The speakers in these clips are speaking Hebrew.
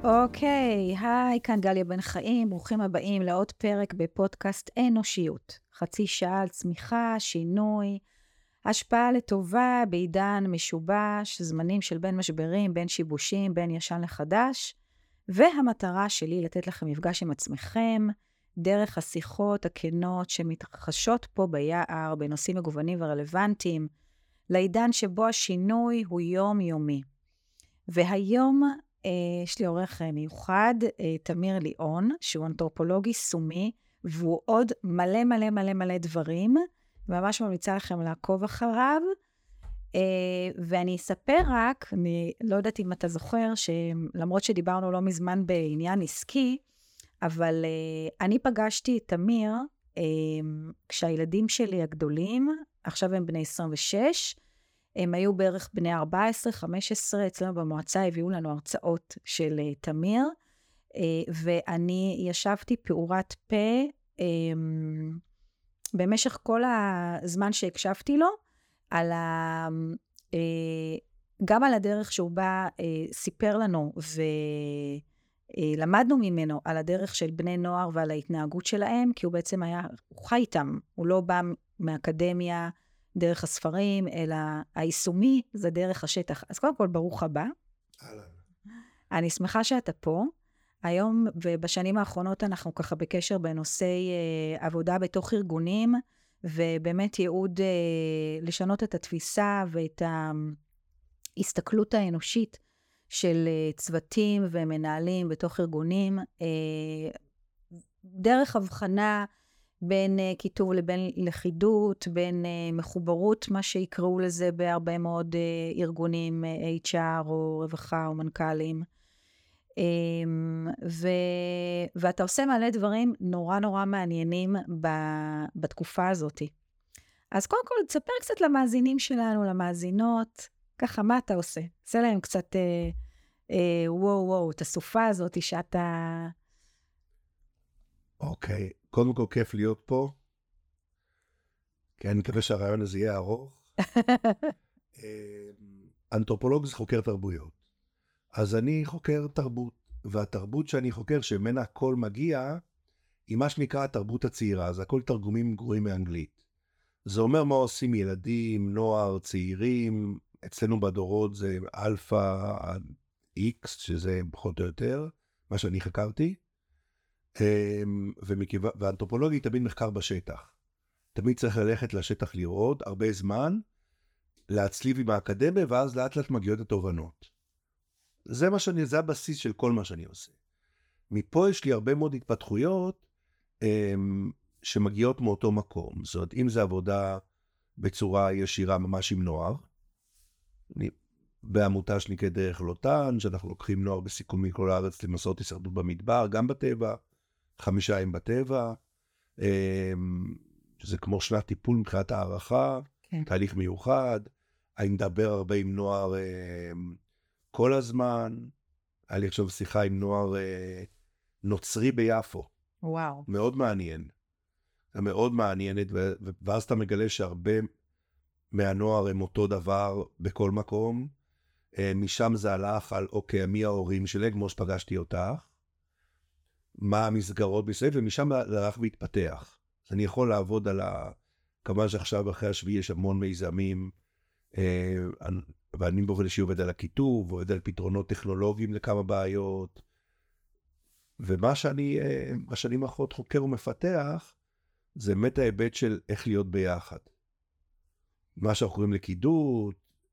אוקיי, היי, כאן גליה בן חיים, ברוכים הבאים לעוד פרק בפודקאסט אנושיות. חצי שעה על צמיחה, שינוי, השפעה לטובה בעידן משובש, זמנים של בין משברים, בין שיבושים, בין ישן לחדש, והמטרה שלי לתת לכם מפגש עם עצמכם, דרך השיחות הכנות שמתרחשות פה ביער, בנושאים מגוונים ורלוונטיים, לעידן שבו השינוי הוא יומיומי. והיום יש לי עורך מיוחד, תמיר ליאון, שהוא אנתרופולוג יישומי, והוא עוד מלא מלא מלא מלא דברים, ממש ממליצה לכם לעקוב אחריו. ואני אספר רק, אני לא יודעת אם אתה זוכר, שלמרות שדיברנו לא מזמן בעניין עסקי, אבל אני פגשתי את תמיר, כשהילדים שלי הגדולים, עכשיו הם בני 26, הם היו בערך בני 14, 15, אצלנו במועצה הביאו לנו הרצאות של תמיר, ואני ישבתי פעורת פה במשך כל הזמן שהקשבתי לו, גם על הדרך שהוא בא, סיפר לנו, ולמדנו ממנו על הדרך של בני נוער ועל ההתנהגות שלהם, כי הוא בעצם הוא חי איתם, הוא לא בא מאקדמיה, דרך הספרים, אלא היישומי זה דרך השטח. אז קודם כל, ברוך הבא. אהלן. אני שמחה שאתה פה. היום ובשנים האחרונות אנחנו ככה בקשר בנושאי עבודה בתוך ארגונים, ובאמת ייעוד לשנות את התפיסה ואת ההסתכלות האנושית של צוותים ומנהלים בתוך ארגונים, דרך הבחנה בין כיתוב לבין לכידות, בין מחוברות, מה שיקראו לזה בהרבה מאוד ארגונים, HR או רווחה או מנכ"לים. ואתה עושה מלא דברים נורא נורא מעניינים בתקופה הזאת. אז קודם כל, תספר קצת למאזינים שלנו, למאזינות, ככה, מה אתה עושה? עושה להם קצת, וואו, את הסופה הזאת שאתה... אוקיי, קודם כל כיף להיות פה, כי אני מקווה שהרעיון הזה יהיה ארוך. אנתרופולוג זה חוקר תרבויות. אז אני חוקר תרבות, והתרבות שאני חוקר, שממנה הכל מגיע, היא מה שנקרא התרבות הצעירה, זה הכל תרגומים גרועים מאנגלית. זה אומר מה עושים ילדים, נוער, צעירים, אצלנו בדורות זה אלפא X, שזה פחות או יותר, מה שאני חקרתי. והאנתרופולוגיה היא תמיד מחקר בשטח. תמיד צריך ללכת לשטח לראות, הרבה זמן, להצליב עם האקדמיה, ואז לאט לאט מגיעות התובנות. זה הבסיס של כל מה שאני עושה. מפה יש לי הרבה מאוד התפתחויות, שמגיעות מאותו מקום. זאת אומרת, אם זה עבודה בצורה ישירה ממש עם נוער, בעמותה שנקראת דרך לוטן, שאנחנו לוקחים נוער בסיכון מכל הארץ למסעות הישרדות במדבר, גם בטבע, 5 ימים בטבע, שזה כמו שנת טיפול מבחינת הערכה, כן. תהליך מיוחד, אני מדבר הרבה עם נוער כל הזמן, היה לי עכשיו שיחה עם נוער נוצרי ביפו. וואו. מאוד מעניין. מאוד מעניינת, ואז אתה מגלה שהרבה מהנוער הם אותו דבר בכל מקום, משם זה הלך על, אוקיי, מי ההורים שלי, כמו שפגשתי אותך, מה המסגרות בסביב, ומשם זה הלך והתפתח. אז אני יכול לעבוד על כמה שעכשיו אחרי השביעי יש המון מיזמים, ואני באופן אישי עובד על הכיתוב, עובד על פתרונות טכנולוגיים לכמה בעיות, ומה שאני בשנים האחרונות חוקר ומפתח, זה באמת ההיבט של איך להיות ביחד. מה שאנחנו קוראים לכידות,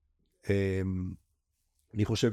אני חושב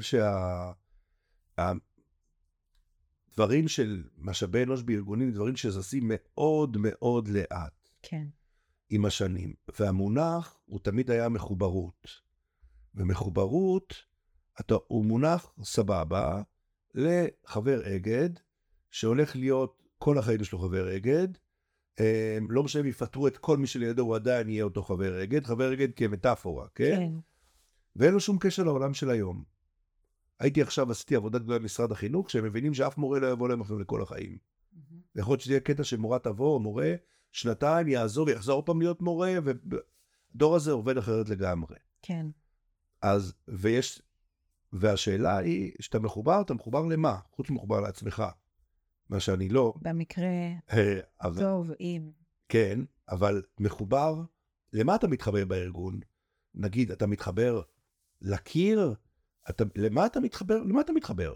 דברים של משאבי אנוש בארגונים, דברים שזזים מאוד מאוד לאט. כן. עם השנים. והמונח הוא תמיד היה מחוברות. ומחוברות, הוא מונח סבבה לחבר אגד, שהולך להיות כל החיים שלו חבר אגד, לא משנה אם יפטרו את כל מי שלידו, הוא עדיין יהיה אותו חבר אגד, חבר אגד כמטאפורה, כן? כן. ואין לו שום קשר לעולם של היום. עשיתי עבודה גדולה במשרד החינוך, שהם מבינים שאף מורה לא יבוא להם לכל החיים. יכול להיות שזה יהיה קטע שמורה תבוא, או מורה, שנתיים יעזור ויחזור פעם להיות מורה, והדור הזה עובד אחרת לגמרי. כן. אז, ויש והשאלה היא, שאתה מחובר, אתה מחובר למה? חוץ מחובר לעצמך. מה שאני לא. במקרה טוב, אם. כן, אבל מחובר, למה אתה מתחבר בארגון? נגיד, אתה מתחבר לקיר? למה אתה מתחבר? למה אתה מתחבר?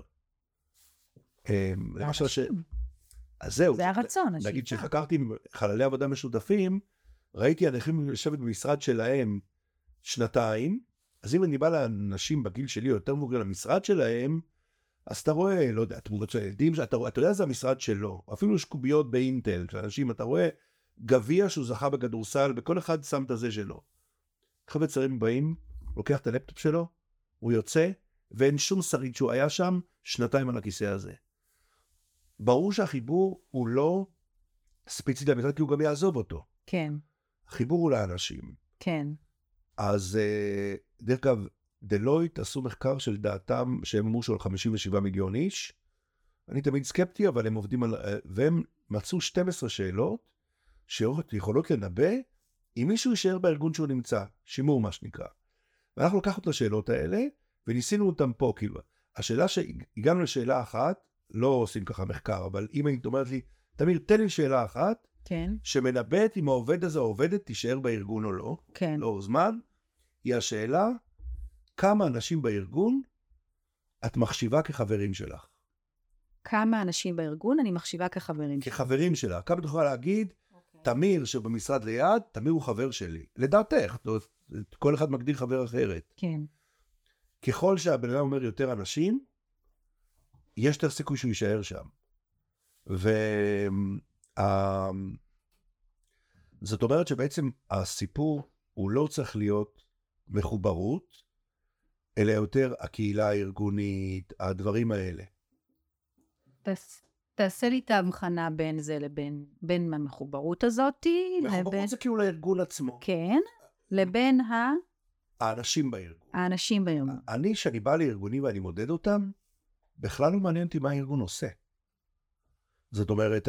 לאנשים. אז זהו. זה הרצון, השאיפה. נגיד שחקרתי חללי עבודה משותפים, ראיתי אנשים לשבת במשרד שלהם שנתיים, אז אם אני בא לאנשים בגיל שלי יותר מבוגר למשרד שלהם, אז אתה רואה, לא יודע, תמונות של ילדים, אתה יודע זה המשרד שלו, אפילו יש קוביות באינטל, שאנשים, אתה רואה גביע שהוא זכה בכדורסל, וכל אחד שם את הזה שלו. חבר'ה צעירים באים, לוקח את הלפטופ שלו, הוא יוצא, ואין שום שריד שהוא היה שם שנתיים על הכיסא הזה. ברור שהחיבור הוא לא ספציפי למשרד, כי הוא גם יעזוב אותו. כן. החיבור הוא לאנשים. כן. אז דרך אגב, דלויט עשו מחקר של דעתם, שהם אמרו על 57 מיליון איש. אני תמיד סקפטי, אבל הם עובדים על... והם מצאו 12 שאלות, שיכולות לנבא, אם מישהו יישאר בארגון שהוא נמצא, שימור מה שנקרא. ואנחנו לקחנו את השאלות האלה, וניסינו אותם פה, כאילו. השאלה שהגענו לשאלה אחת, לא עושים ככה מחקר, אבל אם היית אומרת לי, תמיר, תן לי שאלה אחת, כן. שמנבאת אם העובד הזה או העובדת תישאר בארגון או לא, כן. לא זמן, היא השאלה, כמה אנשים בארגון את מחשיבה כחברים שלך? כמה אנשים בארגון אני מחשיבה כחברים שלך? כחברים שלך. כמה תוכל להגיד, תמיר שבמשרד ליד, תמיר הוא חבר שלי. לדעתך, כל אחד מגדיר חבר אחרת. כן. ככל שהבן אדם אומר יותר אנשים, יש יותר סיכוי שהוא יישאר שם. זאת אומרת שבעצם הסיפור הוא לא צריך להיות מחוברות, אלא יותר הקהילה הארגונית, הדברים האלה. תעשה לי את ההבחנה בין זה בין המחוברות הזאת, מחוברות זה כאילו לארגון עצמו. כן, לבין האנשים בארגון. האנשים בארגון. שאני בא לארגונים ואני מודד אותם, בכלל לא מעניין אותי מה הארגון עושה. זאת אומרת,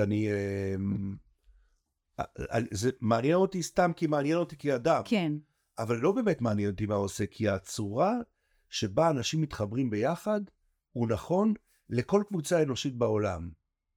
זה מעניין אותי סתם כי מעניין אותי כאדם. כן. אבל לא באמת מעניין אותי מה עושה, כי הצורה שבה אנשים מתחברים ביחד, הוא נכון לכל קבוצה אנושית בעולם.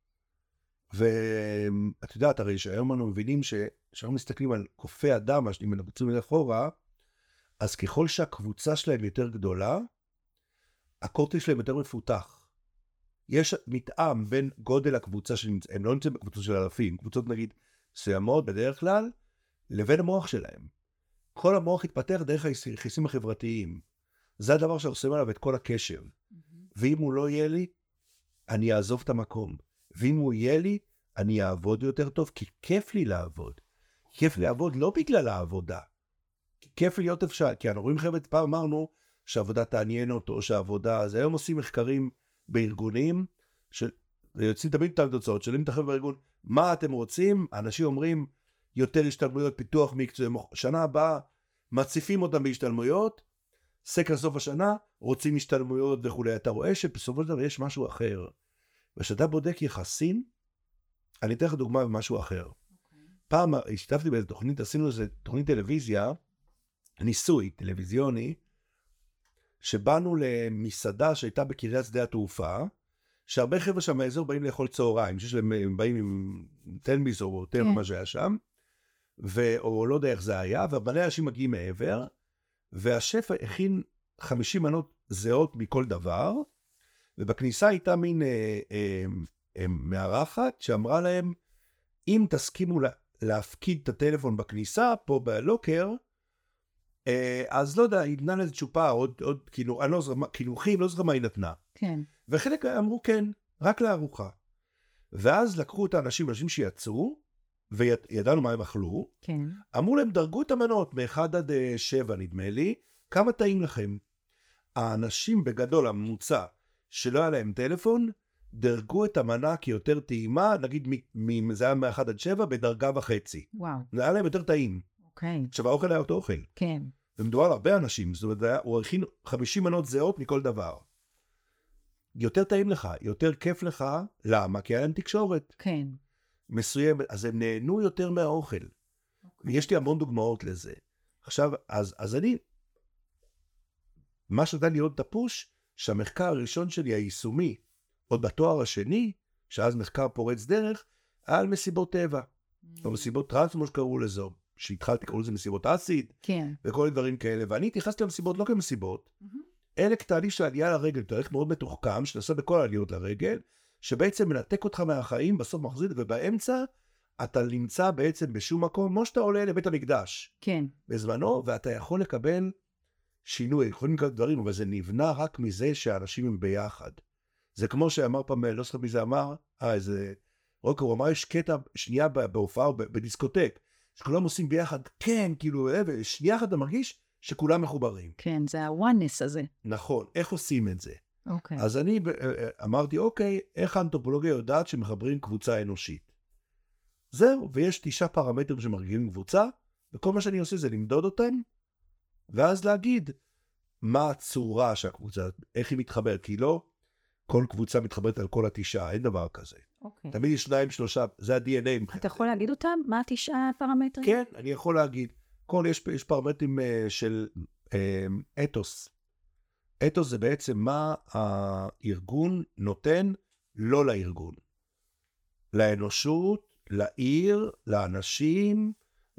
ואת יודעת, הרי שהיום אנו מבינים שאנחנו מסתכלים על קופי אדם, מה שאני מנקצים לאחורה, אז ככל שהקבוצה שלהם יותר גדולה, הקורטקס שלהם יותר מפותח. יש מתאם בין גודל הקבוצה הם לא נמצאים בקבוצות של אלפים, קבוצות נגיד מסוימות בדרך כלל, לבין המוח שלהם. כל המוח התפתח דרך היחסים החברתיים. זה הדבר שעושים עליו את כל הקשר. ואם הוא לא יהיה לי, אני אעזוב את המקום. ואם הוא יהיה לי, אני אעבוד יותר טוב, כי כיף לי לעבוד. כיף לי לעבוד לא בגלל העבודה. כיף לי להיות אפשר, כי אנחנו רואים חבר'ה, פעם אמרנו שהעבודה תעניין אותו, שהעבודה, אז היום עושים מחקרים בארגונים, ויוצאים תמיד את התוצאות, שואלים את החבר'ה בארגון, מה אתם רוצים? אנשים אומרים, יותר השתלמויות, פיתוח מקצועי, שנה הבאה, מציפים אותם בהשתלמויות, סקר סוף השנה, רוצים השתלמויות וכו'. אתה רואה שבסופו של דבר יש משהו אחר. וכשאתה בודק יחסים, אני אתן לך דוגמה במשהו אחר. פעם השתתפתי באיזו תוכנית, עשינו איזו תוכנית טלוויזיה, ניסוי טלוויזיוני, שבאנו למסעדה שהייתה בקריית שדה התעופה, שהרבה חבר'ה שם מהאזור באים לאכול צהריים, שיש להם באים עם תלמיס או יותר מה שהיה שם, או לא יודע איך זה היה, והרבה אנשים מגיעים מעבר, והשף הכין 50 מנות זהות מכל דבר, ובכניסה הייתה מין מארחת שאמרה להם, אם תסכימו להפקיד את הטלפון בכניסה, פה בלוקר, אז לא יודע, היא נתנה לזה צ'ופה, עוד קינוחים, לא זוכר מה היא נתנה. כן. וחלק אמרו כן, רק לארוחה. ואז לקחו את האנשים שיצאו, וידענו מה הם אכלו, כן. אמרו להם, דרגו את המנות, מ-1 עד 7 נדמה לי, כמה טעים לכם? האנשים בגדול, הממוצע, שלא היה להם טלפון, דרגו את המנה כיותר טעימה, נגיד זה היה מ-1 עד 7, בדרגה וחצי. וואו. זה היה להם יותר טעים. אוקיי. עכשיו, האוכל היה אותו אוכל. כן. ומדובר על הרבה אנשים, זאת אומרת, הוא הכין 50 מנות זהות מכל דבר. יותר טעים לך, יותר כיף לך, למה? כי היה להם תקשורת. כן. מסוימת, אז הם נהנו יותר מהאוכל. יש לי המון דוגמאות לזה. עכשיו, אז אני, מה שנתן לי עוד את הפוש, שהמחקר הראשון שלי, היישומי, עוד בתואר השני, שאז מחקר פורץ דרך, על מסיבות טבע, או מסיבות טרנס, כמו שקראו לזה, שהתחלתי קראו לזה מסיבות אסיד, כן. וכל דברים כאלה, ואני התייחסתי למסיבות לא כמסיבות, אלה תהליך של עלייה לרגל, תהליך מאוד מתוחכם, שנעשה בכל העליות לרגל, שבעצם מנתק אותך מהחיים, בסוף מחזיר, ובאמצע אתה נמצא בעצם בשום מקום, כמו שאתה עולה לבית המקדש. כן. בזמנו, ואתה יכול לקבל שינוי, יכולים לקבל דברים, אבל זה נבנה רק מזה שהאנשים הם ביחד. זה כמו שאמר פעם, לא זוכר מי זה אמר, איזה רוקר, הוא אמר, יש קטע שנייה בהופעה או בדיסקוטק, שכולם עושים ביחד, כן, כאילו, ושנייה אחת אתה מרגיש שכולם מחוברים. כן, זה ה-oneness הזה. נכון, איך עושים את זה? אוקיי. אז אני אמרתי, אוקיי, איך האנתרופולוגיה יודעת שמחברים קבוצה אנושית? זהו, ויש 9 פרמטרים שמרגילים קבוצה, וכל מה שאני עושה זה למדוד אותם, ואז להגיד מה הצורה של הקבוצה, איך היא מתחברת, כי לא כל קבוצה מתחברת על כל 9, אין דבר כזה. אוקיי. תמיד יש 2, 3, זה ה-DNA. אתה יכול להגיד אותם? מה 9 הפרמטרים? כן, אני יכול להגיד. יש פרמטרים של אתוס. אתוס זה בעצם מה הארגון נותן לא לארגון. לאנושות, לעיר, לאנשים,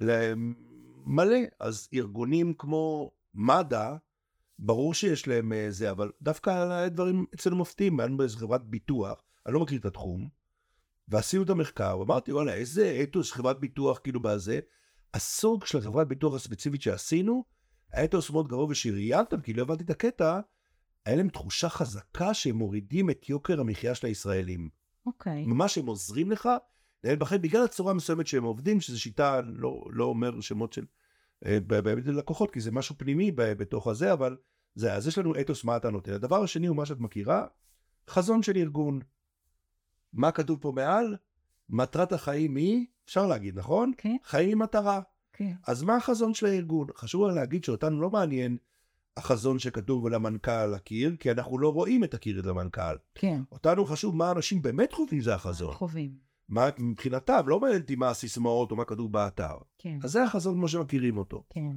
למלא. אז ארגונים כמו מד"א, ברור שיש להם זה, אבל דווקא הדברים אצלנו מפתיעים, היינו באיזו חברת ביטוח, אני לא מכיר את התחום, ועשינו את המחקר, ואמרתי, וואלה, איזה אתוס חברת ביטוח כאילו בזה, הסוג של חברת ביטוח הספציפית שעשינו, האתוס מאוד גרוע ושריינתם, כי לא הבנתי את הקטע, היה להם תחושה חזקה שהם מורידים את יוקר המחיה של הישראלים. אוקיי. ממש הם עוזרים לך, בגלל הצורה מסוימת שהם עובדים, שזו שיטה, לא אומר שמות של באמת לקוחות, כי זה משהו פנימי בתוך הזה, אבל זה, אז יש לנו אתוס מה אתה נותן. הדבר השני הוא מה שאת מכירה, חזון של ארגון. מה כתוב פה מעל? מטרת החיים היא, אפשר להגיד, נכון? כן. חיים היא מטרה. כן. אז מה החזון של הארגון? חשוב להגיד שאותנו לא מעניין החזון שכתוב למנכ"ל הקיר, כי אנחנו לא רואים את הקיר למנכ"ל. כן. אותנו חשוב מה אנשים באמת חווים זה החזון. חווים. מה מבחינתם, לא מעניין אותי מה הסיסמאות או מה כתוב באתר. כן. אז זה החזון כמו שמכירים אותו. כן.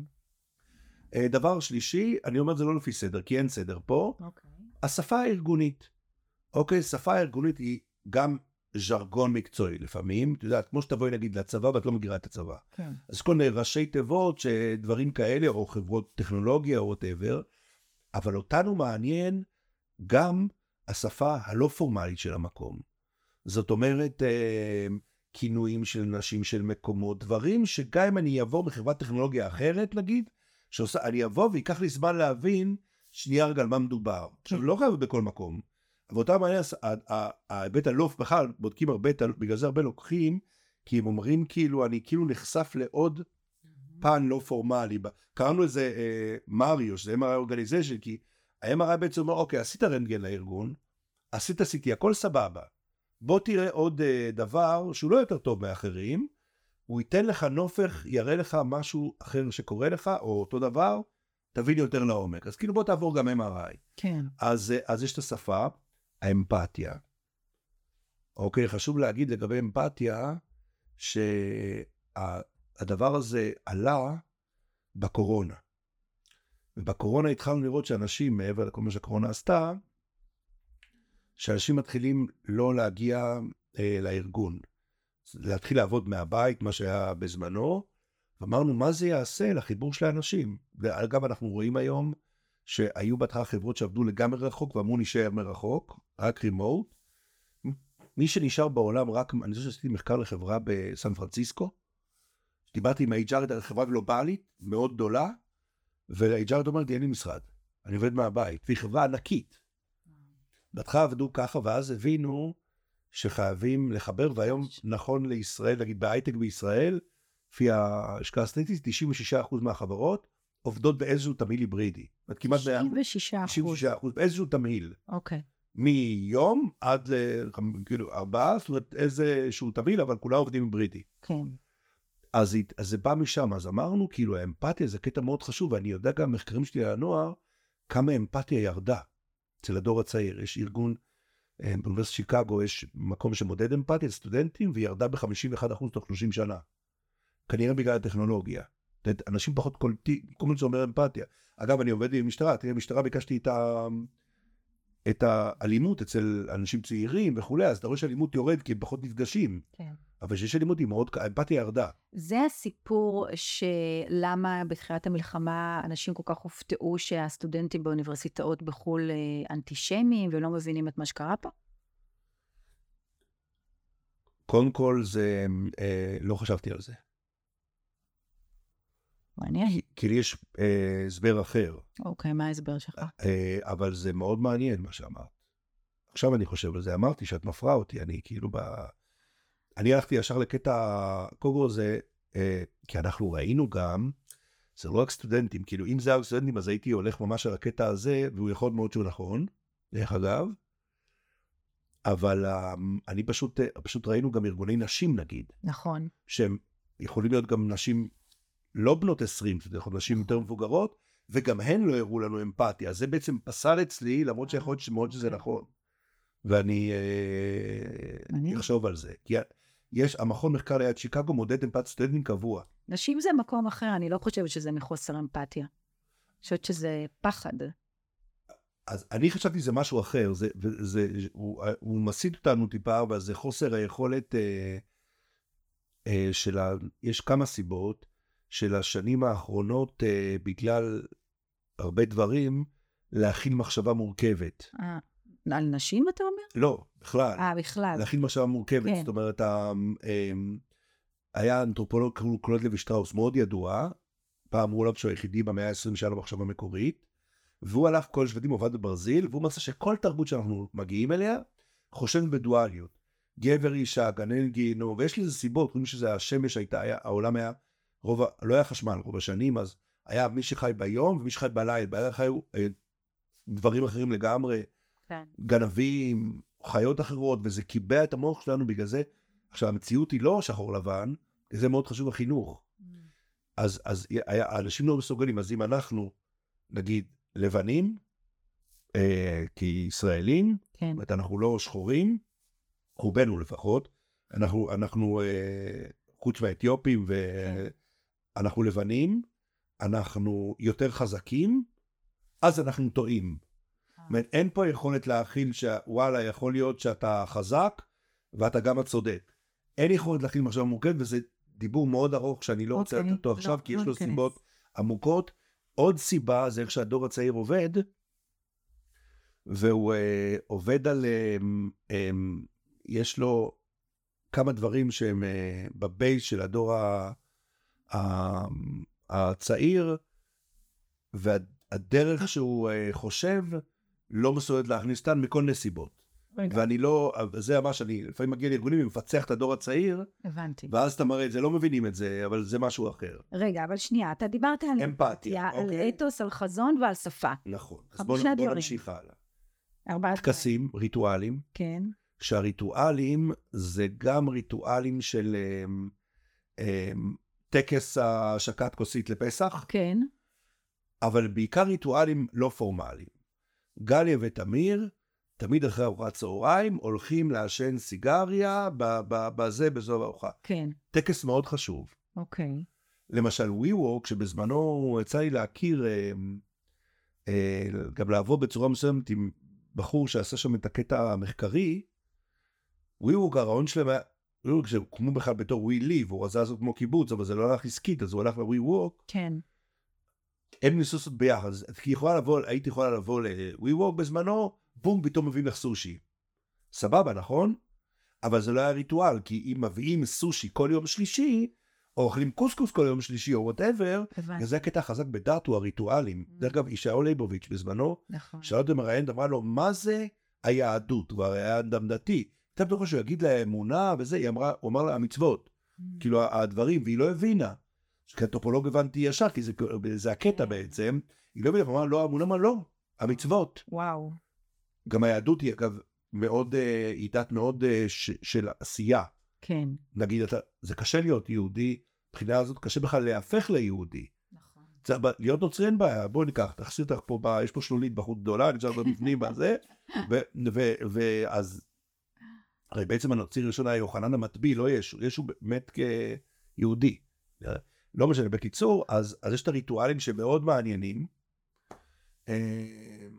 דבר שלישי, אני אומר זה לא לפי סדר, כי אין סדר פה. אוקיי. השפה הארגונית. אוקיי, שפה הארגונית היא גם ז'רגון מקצועי לפעמים. אתה יודעת, כמו שתבואי נגיד לצבא ואת לא מכירה את הצבא. כן. אז כל מיני ראשי תיבות, שדברים כאלה, או חברות טכנולוגיה או whatever, אבל אותנו מעניין גם השפה הלא פורמלית של המקום. זאת אומרת, כינויים של נשים של מקומות, דברים שגם אם אני אבוא בחברת טכנולוגיה אחרת, נגיד, אני אבוא ויקח לי זמן להבין שנייה רגע על מה מדובר. עכשיו, לא חייב בכל מקום, אבל אותה מעניין, ההיבט הלא, בכלל, בודקים הרבה, בגלל זה הרבה לוקחים, כי הם אומרים כאילו, אני כאילו נחשף לעוד פן לא פורמלי. קראנו לזה מריו, שזה MRI Organization, כי ה-MRI בעצם אומר, אוקיי, עשית רנטגן לארגון, עשית CT, הכל סבבה. בוא תראה עוד דבר שהוא לא יותר טוב מאחרים, הוא ייתן לך נופך, יראה לך משהו אחר שקורה לך, או אותו דבר, תבין יותר לעומק. אז כאילו בוא תעבור גם MRI. כן. אז יש את השפה, האמפתיה. אוקיי, חשוב להגיד לגבי אמפתיה, שהדבר הזה עלה בקורונה. ובקורונה התחלנו לראות שאנשים, מעבר לכל מה שהקורונה עשתה, שאנשים מתחילים לא להגיע לארגון, להתחיל לעבוד מהבית, מה שהיה בזמנו, ואמרנו, מה זה יעשה לחיבור של האנשים? ואגב, אנחנו רואים היום שהיו בהתחלה חברות שעבדו לגמרי רחוק, ואמרו נשאר מרחוק, רק רימוט. מי שנשאר בעולם, רק, אני חושב שעשיתי מחקר לחברה בסן פרנסיסקו, דיברתי עם ה-HR, חברה גלובלית, מאוד גדולה, וה-HR אומרת, אין לי משרד, אני עובד מהבית, והיא חברה ענקית. בהתחלה עבדו ככה, ואז הבינו שחייבים לחבר, והיום נכון לישראל, נגיד בהייטק בישראל, לפי ההשקעה הסטטיסטית, 96% מהחברות עובדות באיזשהו תמהיל היברידי. 96%. באיזשהו תמהיל. אוקיי. מיום עד כאילו 4, זאת אומרת איזשהו תמהיל, אבל כולם עובדים היברידי. כן. אז זה בא משם, אז אמרנו, כאילו, האמפתיה זה קטע מאוד חשוב, ואני יודע גם מחקרים שלי על הנוער, כמה אמפתיה ירדה אצל הדור הצעיר. יש ארגון, באוניברסיטת שיקגו, יש מקום שמודד אמפתיה לסטודנטים, וירדה ב-51% תוך 30 שנה. כנראה בגלל הטכנולוגיה. אנשים פחות קולטים, כל מיני שאומר אמפתיה. אגב, אני עובד עם משטרה, תראה, משטרה ביקשתי את את האלימות אצל אנשים צעירים וכולי, אז אתה רואה שהאלימות יורד כי הם פחות נפגשים. כן. אבל שיש אלימות היא מאוד, האמפתיה ירדה. זה הסיפור שלמה בתחילת המלחמה אנשים כל כך הופתעו שהסטודנטים באוניברסיטאות בחול אנטישמיים ולא מבינים את מה שקרה פה? קודם כל זה, לא חשבתי על זה. מעניין. כי יש הסבר אחר. אוקיי, מה ההסבר שלך? אבל זה מאוד מעניין מה שאמרת. עכשיו אני חושב על זה, אמרתי שאת מפרה אותי, אני כאילו אני הלכתי ישר לקטע קוגו הזה, כי אנחנו ראינו גם, זה לא רק סטודנטים, כאילו אם זה היה סטודנטים אז הייתי הולך ממש על הקטע הזה, והוא יכול מאוד שהוא נכון, דרך אגב, אבל אני פשוט ראינו גם ארגוני נשים נגיד. נכון. שהם יכולים להיות גם נשים לא בנות 20, זה יכול להיות נשים יותר מבוגרות, וגם הן לא הראו לנו אמפתיה. זה בעצם פסל אצלי, למרות שיכול להיות שמאוד שזה נכון. ואני אחשוב על זה. כי המכון מחקר ליד שיקגו מודד אמפתיה סטודנטים קבוע. נשים זה מקום אחר, אני לא חושבת שזה מחוסר אמפתיה. אני חושבת שזה פחד. אז אני חשבתי שזה משהו אחר, הוא מסיט אותנו טיפה, אבל זה חוסר היכולת יש כמה סיבות של השנים האחרונות, בגלל הרבה דברים, להכין מחשבה מורכבת. על נשים אתה אומר? לא, בכלל. בכלל. להכין מחשבה מורכבת, כן. זאת אומרת, היה אנתרופולוג קלוד לוי שטראוס מאוד ידוע, פעם אמרו לו שהוא היחידי במאה ה-20 שהיה לו מחשבה מקורית, והוא הלך כל שבטים עובד בברזיל, והוא מצא שכל תרבות שאנחנו מגיעים אליה, חושבת בדואליות. גבר, אישה, גנן, גיהנום, ויש לזה סיבות, חושבים שזה השמש העולם היה, לא היה חשמל רוב השנים, אז היה מי שחי ביום ומי שחי בלילה, בלילה חיו דברים אחרים לגמרי, כן. גנבים, חיות אחרות, וזה קיבע את המוח שלנו בגלל זה. עכשיו, המציאות היא לא שחור לבן, זה מאוד חשוב החינוך. אז האנשים לא מסוגלים, אז אם אנחנו, נגיד, לבנים, כישראלים, כן. אנחנו לא שחורים, רובנו לפחות, אנחנו חוץ מהאתיופים, ואנחנו לבנים, אנחנו יותר חזקים, אז אנחנו טועים. זאת אומרת, אין פה יכולת להכיל שוואלה, יכול להיות שאתה חזק, ואתה גם הצודק. אין יכולת להכיל מחשבה מורכבת, וזה דיבור מאוד ארוך, שאני לא רוצה לתת אותו עכשיו, כי יש לו סיבות עמוקות. עוד סיבה, זה איך שהדור הצעיר עובד, והוא עובד על, יש לו כמה דברים שהם בבייס של הדור הצעיר, והדרך שהוא חושב, לא מסוגלת להכניס אותן מכל נסיבות. ואני לא, זה מה שאני, לפעמים מגיע לארגונים ומפצח את הדור הצעיר, הבנתי. ואז אתה מראה, זה לא מבינים את זה, אבל זה משהו אחר. רגע, אבל שנייה, אתה דיברת על אמפתיה, על אתוס, על חזון ועל שפה. נכון. אז בוא נמשיך הלאה. טקסים, ריטואלים. כן. שהריטואלים זה גם ריטואלים של טקס השקת כוסית לפסח. כן. אבל בעיקר ריטואלים לא פורמליים. גליה ותמיר, תמיד אחרי ארוחת צהריים, הולכים לעשן סיגריה בזו הארוחה. כן. טקס מאוד חשוב. אוקיי. למשל, WeWork, שבזמנו יצא לי להכיר, גם לעבוד בצורה מסוימת עם בחור שעשה שם את הקטע המחקרי, WeWork, הרעיון שלהם היה, כשהוקמו בכלל בתור We Live, הוא רצה לעשות כמו קיבוץ, אבל זה לא הלך עסקית, אז הוא הלך ל-WeWork. כן. הם ניסו לעשות ביחד, כי הייתי יכולה לבוא ל-WeWork בזמנו, בום, פתאום מביאים לך סושי. סבבה, נכון? אבל זה לא היה ריטואל, כי אם מביאים סושי כל יום שלישי, או אוכלים קוסקוס כל יום שלישי, או whatever, זה הקטע חזק בדת, הוא הריטואלים. דרך אגב, ישעיהו ליבוביץ' בזמנו, שאלה אותם מראיינת, אמרה לו, מה זה היהדות? הוא הרי היה אדם דתי. אתה בטוח שהוא יגיד לה אמונה וזה, הוא אמר לה המצוות. כאילו הדברים, והיא לא הבינה. כאנתרופולוג הבנתי ישר, כי זה הקטע בעצם, היא לא הבינה, אמרה לא, אמונה מה לא, המצוות. וואו. גם היהדות היא אגב מאוד, היא דת מאוד של עשייה. כן. נגיד, זה קשה להיות יהודי, מבחינה הזאת קשה בכלל להפך ליהודי. נכון. להיות נוצרי אין בעיה, בואו ניקח, תחסיר אותך פה, יש פה שלולית בחוץ גדולה, נשאר במבנים בזה, ואז, הרי בעצם הנוצרי ראשון היה יוחנן המטביל, לא ישו, ישו באמת כיהודי. לא משנה, בקיצור, אז יש את הריטואלים שמאוד מעניינים,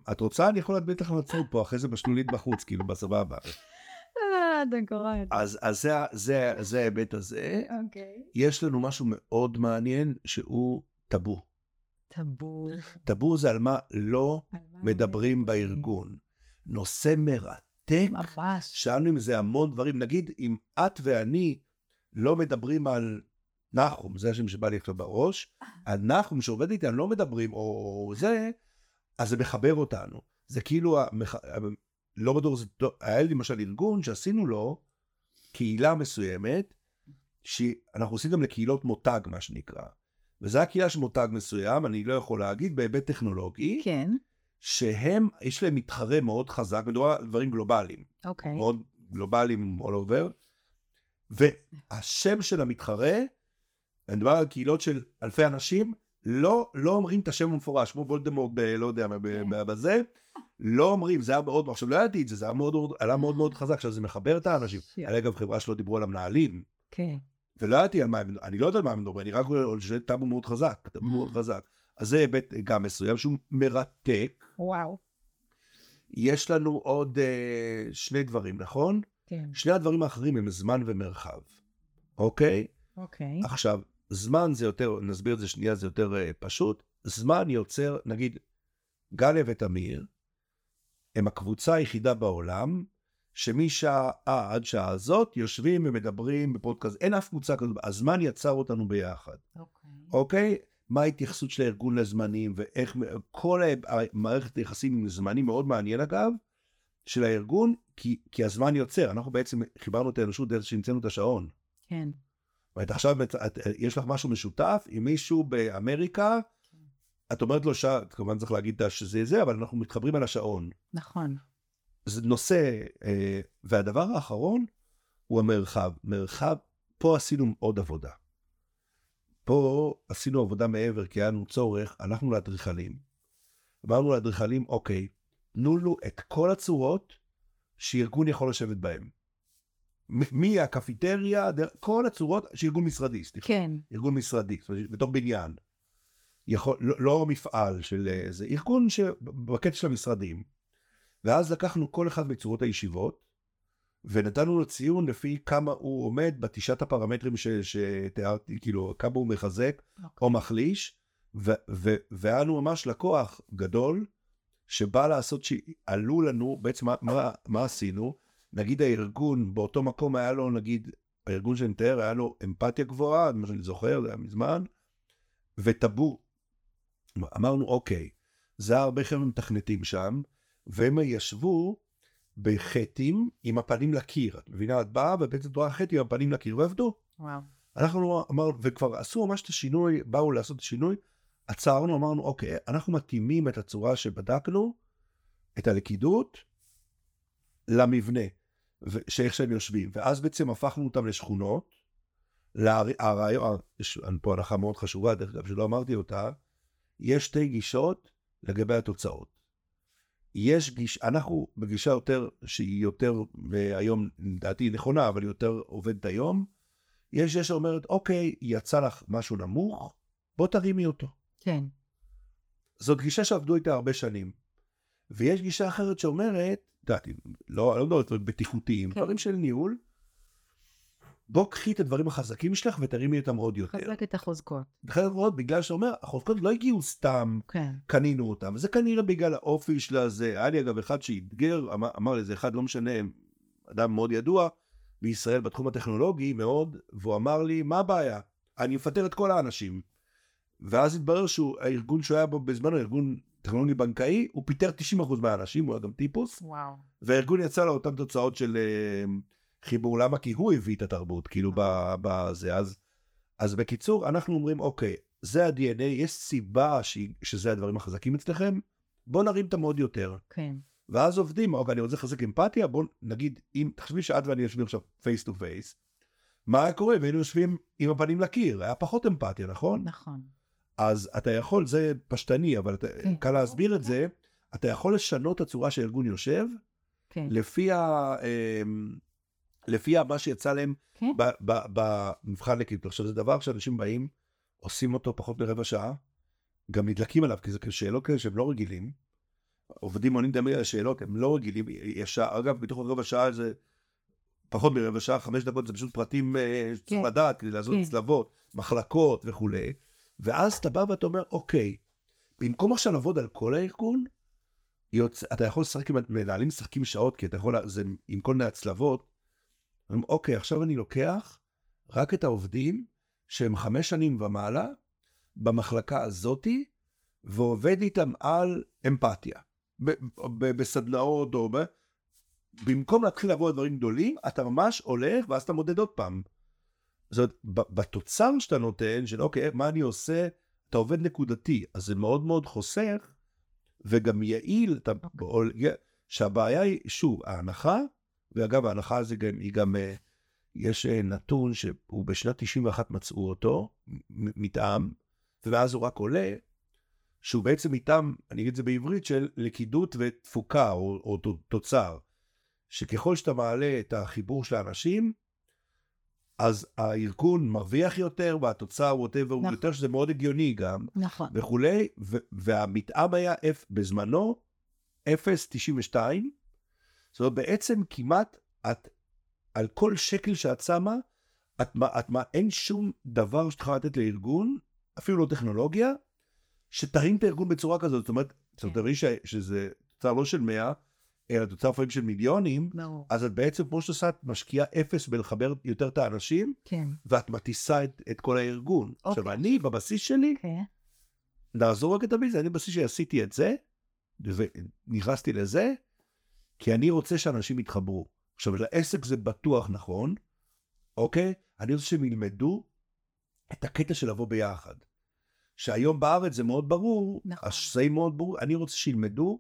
את רוצה, אני יכול להדביק לך מצאות פה, אחרי זה בשלולית בחוץ, כאילו, בסבבה. אתה קורא את זה. אז זה ההיבט הזה. אוקיי. יש לנו משהו מאוד מעניין, שהוא טאבו. טאבו. טאבו זה על מה לא מדברים בארגון. נושא מרתק. ממש. שאלנו אם זה המון דברים. נגיד, אם את ואני לא מדברים על נחום, זה השם שבא לי עכשיו בראש, על נחום שעובד איתי, לא מדברים, או זה, אז זה מחבר אותנו. זה כאילו, לא בדור, היה לי למשל ארגון שעשינו לו קהילה מסוימת, שאנחנו עושים גם לקהילות מותג, מה שנקרא. וזו הקהילה של מותג מסוים, אני לא יכול להגיד, בהיבט טכנולוגי, כן. שהם, יש להם מתחרה מאוד חזק, מדובר על דברים גלובליים. אוקיי. מאוד גלובליים, all over. והשם של המתחרה, אני מדבר על קהילות של אלפי אנשים, לא אומרים את השם המפורש, כמו וולדמורט, לא יודע, בזה, לא אומרים, זה היה מאוד, עכשיו לא ידעתי את זה, זה היה עלה מאוד מאוד חזק, עכשיו זה מחבר את האנשים. על אגב, חברה שלא דיברו על המנהלים. כן. ולא ידעתי על מה, אני לא יודע על מה הם מדברים, אני רק רואה טאבו מאוד חזק, טאבו מאוד חזק. אז זה היבט גם מסוים שהוא מרתק. וואו. יש לנו עוד שני דברים, נכון? כן. שני הדברים האחרים הם זמן ומרחב. אוקיי? אוקיי. עכשיו, זמן זה יותר, נסביר את זה שנייה, זה יותר פשוט. זמן יוצר, נגיד, גליה ותמיר, הם הקבוצה היחידה בעולם, שמשעה עד שעה הזאת יושבים ומדברים בפודקאסט, אין אף קבוצה כזאת, הזמן יצר אותנו ביחד. אוקיי? מה ההתייחסות של הארגון לזמנים, ואיך, כל המערכת היחסים עם זמנים מאוד מעניין אגב, של הארגון, כי הזמן יוצר, אנחנו בעצם חיברנו את האנושות דרך שהמצאנו את השעון. כן. ואת עכשיו, יש לך משהו משותף עם מישהו באמריקה, את אומרת לו, כמובן צריך להגיד שזה זה, אבל אנחנו מתחברים על השעון. נכון. זה נושא, והדבר האחרון הוא המרחב. מרחב, פה עשינו עוד עבודה. פה עשינו עבודה מעבר, כי היה לנו צורך, הלכנו לאדריכלים. אמרנו לאדריכלים, אוקיי, תנו לו את כל הצורות שארגון יכול לשבת בהן. מהקפיטריה, כל הצורות שארגון משרדי, סליחה. כן. ארגון משרדי, בתוך בניין. לא מפעל של זה, ארגון שבקטע של המשרדים. ואז לקחנו כל אחד מצורות הישיבות, ונתנו לו ציון לפי כמה הוא עומד בתשעת הפרמטרים שתיארתי, כאילו כמה הוא מחזק או מחליש, והיה לנו ממש לקוח גדול, שבא לעשות שעלו לנו, בעצם מה עשינו? נגיד הארגון, באותו מקום היה לו, נגיד, הארגון שנתאר, היה לו אמפתיה גבוהה, מה שאני זוכר, זה היה מזמן, וטאבו. אמרנו, אוקיי, זה הרבה חבר'ה מתכנתים שם, והם ישבו בחטים עם הפנים לקיר. את מבינה, את באה ובעצם תורה חטים עם הפנים לקיר, ועבדו. וואו. אנחנו אמרנו, וכבר עשו ממש את השינוי, באו לעשות את השינוי, עצרנו, אמרנו, אוקיי, אנחנו מתאימים את הצורה שבדקנו, את הלכידות, למבנה, שאיך שהם יושבים. ואז בעצם הפכנו אותם לשכונות, הרעיון, יש פה הנחה מאוד חשובה, דרך אגב, שלא אמרתי אותה, יש שתי גישות לגבי התוצאות. אנחנו בגישה יותר, שהיא יותר, היום דעתי נכונה, אבל יותר עובדת היום, יש שאומרת, אוקיי, יצא לך משהו נמוך, בוא תרימי אותו. כן. זאת גישה שעבדו איתה הרבה שנים. ויש גישה אחרת שאומרת, דעתי, לא מדברת בטיחותיים, כן. דברים של ניהול, בוא קחי את הדברים החזקים שלך ותרימי אותם עוד יותר. חזק את החוזקות. בגלל שאומר, החוזקות לא הגיעו סתם, כן. קנינו אותם, וזה כנראה בגלל האופי של הזה. היה לי אגב אחד שהתגר, אמר לי, זה אחד לא משנה, אדם מאוד ידוע, בישראל בתחום הטכנולוגי מאוד, והוא אמר לי, מה הבעיה? אני מפטר את כל האנשים. ואז התברר שהארגון שהוא היה בו בזמנו, ארגון טכנולוגי בנקאי, הוא פיטר 90% מהאנשים, הוא היה גם טיפוס, וואו. והארגון יצא לאותן תוצאות של חיבור. למה? כי הוא הביא את התרבות, כאילו בזה. אז בקיצור, אנחנו אומרים, אוקיי, זה ה-DNA, יש סיבה שזה הדברים החזקים אצלכם, בוא נרים אותם עוד יותר. כן. ואז עובדים, אוקיי, אני רוצה לחזק אמפתיה, בוא נגיד, אם תחשבי שאת ואני יושבים עכשיו face to face, מה היה קורה? והיינו יושבים עם הפנים לקיר, היה פחות אמפתיה, נכון? נכון. אז אתה יכול, זה פשטני, אבל קל להסביר את זה, אתה יכול לשנות את הצורה שהארגון יושב, כן. לפי מה שיצא להם במבחן לקריפטו. עכשיו, זה דבר שאנשים באים, עושים אותו פחות מרבע שעה, גם נדלקים עליו, כי זה שאלות כאלה שהם לא רגילים, עובדים עונים תמיד על השאלות, הם לא רגילים, ישר, אגב, בתוך רבע שעה זה פחות מרבע שעה, 5 דקות, זה פשוט פרטים שצריך לדעת, כדי לעשות צלבות, מחלקות וכו'. ואז אתה בא ואתה אומר, אוקיי, במקום עכשיו לעבוד על כל הארגון, אתה יכול לשחק עם מנהלים משחקים שעות, כי אתה יכול, זה עם כל מיני הצלבות, אוקיי, עכשיו אני לוקח רק את העובדים שהם 5 שנים ומעלה, במחלקה הזאתי, ועובד איתם על אמפתיה. בסדנאות או במקום להתחיל לעבור על דברים גדולים, אתה ממש הולך ואז אתה מודד עוד פעם. זאת בתוצר שאתה נותן, של אוקיי, מה אני עושה? אתה עובד נקודתי, אז זה מאוד מאוד חוסך, וגם יעיל, שהבעיה היא, שוב, ההנחה, ואגב, ההנחה הזה היא גם, יש נתון שהוא בשנת 91 מצאו אותו, מטעם, ואז הוא רק עולה, שהוא בעצם מטעם, אני אגיד את זה בעברית, של לכידות ותפוקה, או תוצר, שככל שאתה מעלה את החיבור של האנשים, אז הארגון מרוויח יותר, והתוצר הוא יותר, שזה מאוד הגיוני גם, וכולי, והמטעם היה בזמנו 0.92, זאת אומרת, בעצם כמעט על כל שקל שאת שמה, אין שום דבר שתוכל לתת לארגון, אפילו לא טכנולוגיה, שתרים את הארגון בצורה כזאת. זאת אומרת, שזה תוצר לא של 100, אלא תוצר לפעמים של מיליונים, אז את בעצם, כמו שעושה, את משקיעה 0 בלחבר יותר את האנשים, ואת מטיסה את כל הארגון. עכשיו, אני, בבסיס שלי, נעזור רק את הביזנס, אני בבסיס שלי עשיתי את זה, ונכנסתי לזה, כי אני רוצה שאנשים יתחברו. עכשיו, לעסק זה בטוח נכון, אוקיי? אני רוצה שהם ילמדו את הקטע של לבוא ביחד. שהיום בארץ זה מאוד ברור, השסעים מאוד ברור, אני רוצה שילמדו,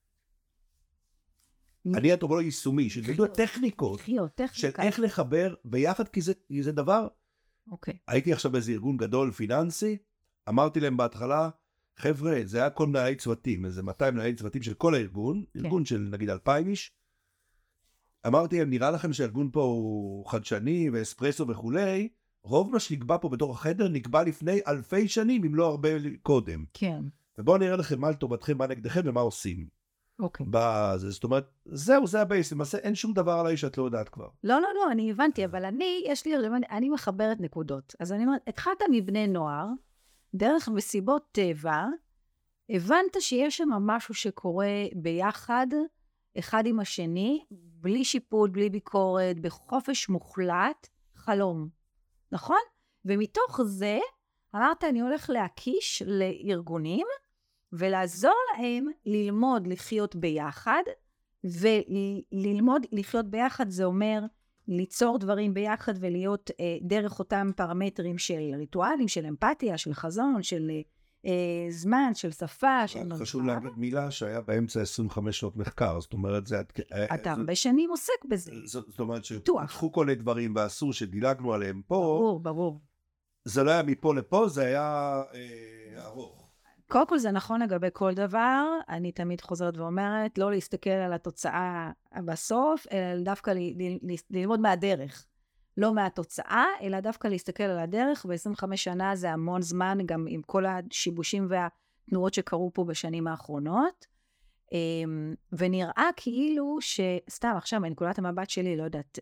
אני אתו לא יישומי, שילמדו הטכניקות, של איך לחבר ביחד, כי זה דבר. הייתי עכשיו באיזה ארגון גדול פיננסי, אמרתי להם בהתחלה, חבר'ה, זה היה כל מנהלי צוותים, איזה 200 מנהלי צוותים של כל הארגון, ארגון של נגיד 2,000 איש, אמרתי להם, נראה לכם שהארגון פה הוא חדשני ואספרסו וכולי, רוב מה שנקבע פה בתוך החדר נקבע לפני 1000 שנים, אם לא הרבה קודם. כן. ובואו נראה לכם מה לטובתכם, מה נגדכם ומה עושים. אוקיי. זאת אומרת, זהו, זה הבייס, למעשה אין שום דבר עליי שאת לא יודעת כבר. לא, אני הבנתי, אבל אני מחברת נקודות. אז אני אומרת, התחלת מבני נוער, דרך מסיבות טבע, הבנת שיש שם משהו שקורה ביחד, אחד עם השני, בלי שיפוט, בלי ביקורת, בחופש מוחלט, חלום. נכון? ומתוך זה, אמרת, אני הולך להקיש לארגונים, ולעזור להם ללמוד לחיות ביחד, וללמוד לחיות ביחד זה אומר ליצור דברים ביחד, ולהיות דרך אותם פרמטרים של ריטואלים, של אמפתיה, של חזון, של זמן, של שפה. חשוב להגיד מילה שהיה באמצע 25 שנות מחקר, זאת אומרת, אתה הרבה שנים עוסק בזה. זאת אומרת, שפתחו כל מיני דברים, ואסור שדילגנו עליהם פה. ברור. זה לא היה מפה לפה, זה היה ארוך. קודם כל זה נכון לגבי כל דבר, אני תמיד חוזרת ואומרת, לא להסתכל על התוצאה בסוף, אלא דווקא ללמוד מהדרך. לא מהתוצאה, אלא דווקא להסתכל על הדרך, ו-25 שנה זה המון זמן, גם עם כל השיבושים והתנועות שקרו פה בשנים האחרונות, ונראה כאילו סתם עכשיו, מנקודת המבט שלי, לא יודעת,